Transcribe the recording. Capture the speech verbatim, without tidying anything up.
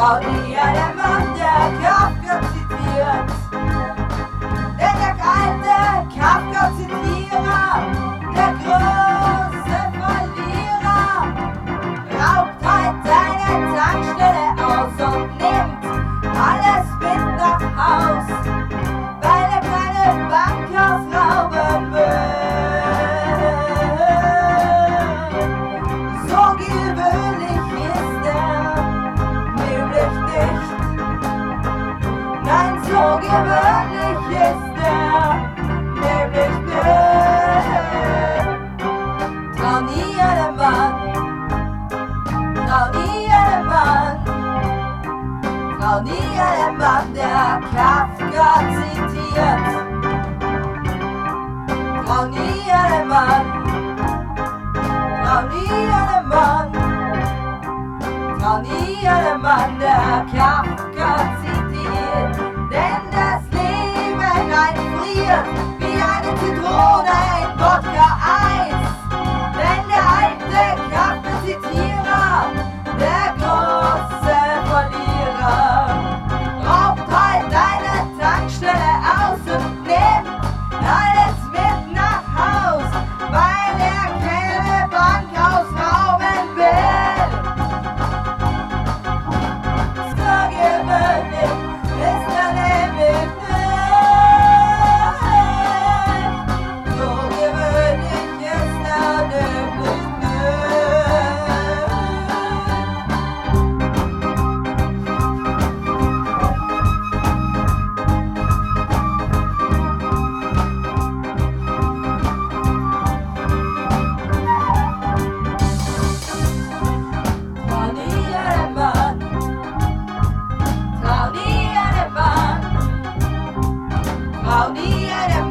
trau nie einem Mann, der Kafka zitiert. Denn der alte Kafka-Zitierer, der große Verlierer, raubt heute seine Tankstelle aus und nimmt alles mit nach Haus, weil er keine Bankhaus rauben will. So gewöhnlich ist er nämlich nicht. Nein, so gewöhnlich ist er nämlich nicht. Trau nie einem Mann, trau nie einem Mann, trau nie einem Mann, der Kafka zitiert. Trau nie einem Mann, trau nie einem Mann, trau nie einem Mann, der Kafka zitiert. Denn das Leben einfriert wie eine Zitrone in Wodka-Eis. Denn der alte Kafka-Zitierer, der große Verlierer, raubt halt deine Tankstelle aus und nimmt alles mit nach Haus, weil er keine Bank ausrauben will. So gewöhnlich ist er nämlich nicht. So gewöhnlich ist er nämlich Trau nie einem Mann, trau nie einem Mann, trau nie einem